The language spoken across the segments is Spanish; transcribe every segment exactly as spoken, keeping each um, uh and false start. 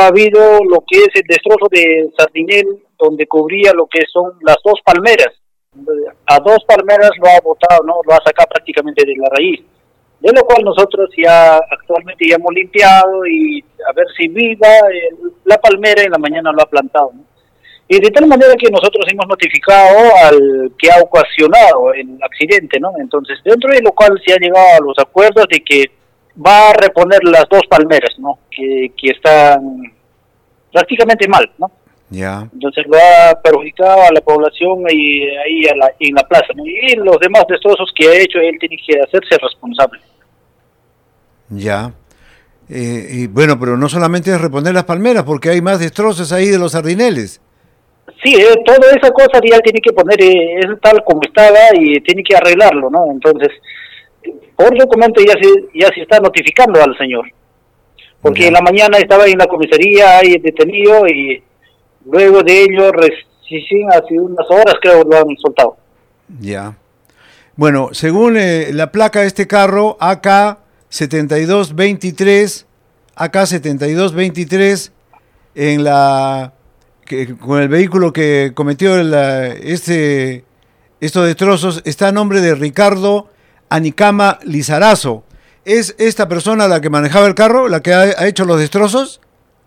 habido lo que es el destrozo de Sardinel, donde cubría lo que son las dos palmeras. A dos palmeras lo ha botado, ¿no? Lo ha sacado prácticamente de la raíz. De lo cual nosotros ya actualmente ya hemos limpiado y a ver si viva eh, la palmera en la mañana lo ha plantado, ¿no? Y de tal manera que nosotros hemos notificado al que ha ocasionado el accidente, ¿no? Entonces, dentro de lo cual se ha llegado a los acuerdos de que va a reponer las dos palmeras, ¿no? Que, que están prácticamente mal, ¿no? Ya. Entonces lo ha perjudicado a la población y ahí a la, en la plaza, ¿no? Y los demás destrozos que ha hecho, él tiene que hacerse responsable. Ya. Eh, y bueno, pero no solamente es reponer las palmeras, porque hay más destrozos ahí de los sardineles. Sí, eh, toda esa cosa ya tiene que poner, eh, es tal como estaba y tiene que arreglarlo, ¿no? Entonces, por documento ya se, ya se está notificando al señor. Porque ya. En la mañana estaba en la comisaría, ahí detenido, y luego de ello, recién hace unas horas creo lo han soltado. Ya. Bueno, según eh, la placa de este carro, A K setenta y dos veintitrés, A K setenta y dos veintitrés, en la... Que, con el vehículo que cometió la, este, estos destrozos, está a nombre de Ricardo Anicama Lizarazo. ¿Es esta persona la que manejaba el carro, la que ha, ha hecho los destrozos?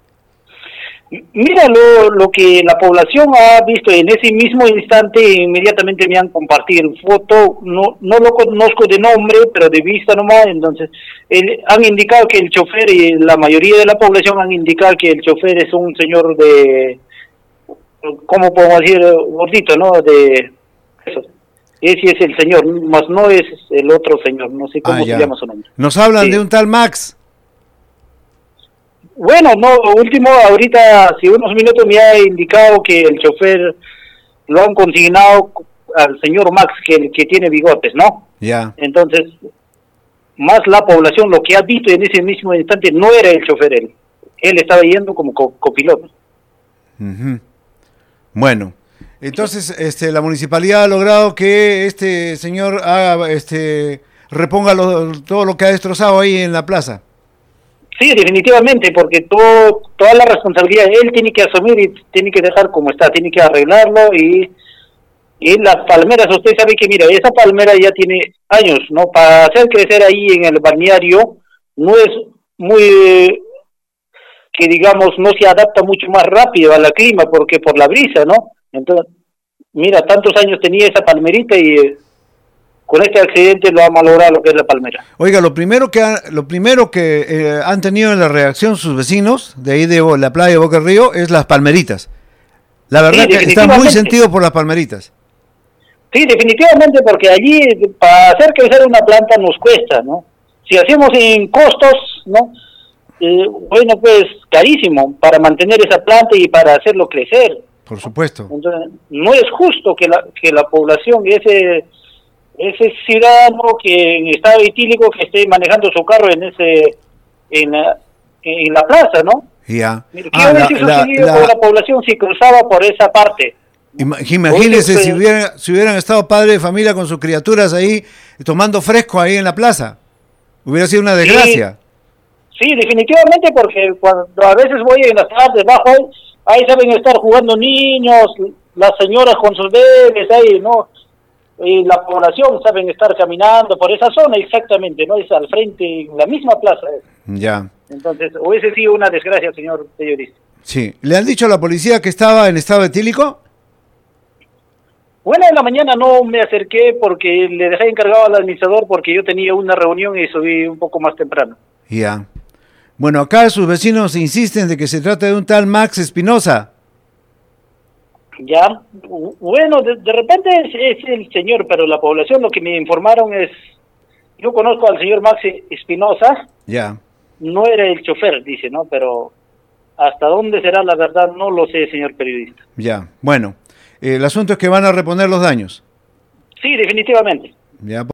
Mira, lo, lo que la población ha visto en ese mismo instante, inmediatamente me han compartido foto, no no lo conozco de nombre, pero de vista nomás, entonces el, han indicado que el chofer, y la mayoría de la población han indicado que el chofer es un señor de... ¿cómo podemos decir? Gordito, ¿no? De eso. Ese es el señor, más no es el otro señor, no sé cómo ah, se llama su nombre. Nos hablan sí. de un tal Max. Bueno, no, último, ahorita, hace unos minutos me ha indicado que el chofer lo han consignado al señor Max, que, que tiene bigotes, ¿no? Ya. Entonces, más la población, lo que ha visto en ese mismo instante, no era el chofer él. Él estaba yendo como co copiloto. Uh-huh. Bueno, entonces este, la municipalidad ha logrado que este señor haga, este, reponga lo, todo lo que ha destrozado ahí en la plaza. Sí, definitivamente, porque todo, toda la responsabilidad él tiene que asumir y tiene que dejar como está, tiene que arreglarlo y, y las palmeras, usted sabe que mira, esa palmera ya tiene años, ¿no? Para hacer crecer ahí en el balneario no es muy... que digamos no se adapta mucho más rápido a la clima porque por la brisa, ¿no? Entonces, mira, tantos años tenía esa palmerita y eh, con este accidente lo ha malogrado lo que es la palmera. Oiga, lo primero que ha, lo primero que eh, han tenido en la reacción sus vecinos de ahí de la playa de Boca del Río es las palmeritas. La verdad sí, que están muy sentidos por las palmeritas. Sí, definitivamente, porque allí para hacer crecer una planta nos cuesta, ¿no? Si hacemos en costos, ¿no? Eh, bueno, pues carísimo para mantener esa planta y para hacerlo crecer. Por supuesto. Entonces, no es justo que la que la población, ese ese ciudadano que en estado etílico que esté manejando su carro en ese en la, en la plaza, ¿no? Ya. ¿Qué ah, hubiese sucedido la, la, con la población si cruzaba por esa parte? Imagínense si hubieran, si hubieran estado padre de familia con sus criaturas ahí tomando fresco ahí en la plaza. Hubiera sido una desgracia. Sí, sí, definitivamente, porque cuando a veces voy en las tardes bajo, ahí saben estar jugando niños, las señoras con sus bebés ahí, ¿no? Y la población saben estar caminando por esa zona exactamente, ¿no? Es al frente, en la misma plaza. Ya. Entonces, hubiese sido una desgracia, señor periodista. Sí. ¿Le han dicho a la policía que estaba en estado etílico? Bueno, en la mañana no me acerqué porque le dejé encargado al administrador porque yo tenía una reunión y subí un poco más temprano. Ya. Bueno, acá sus vecinos insisten de que se trata de un tal Max Espinosa. Ya, bueno, de, de repente es, es el señor, pero la población lo que me informaron es, yo conozco al señor Max Espinosa. Ya. No era el chofer, dice, ¿no? Pero hasta dónde será la verdad no lo sé, señor periodista. Ya, bueno, eh, el asunto es que van a reponer los daños. Sí, definitivamente. Ya.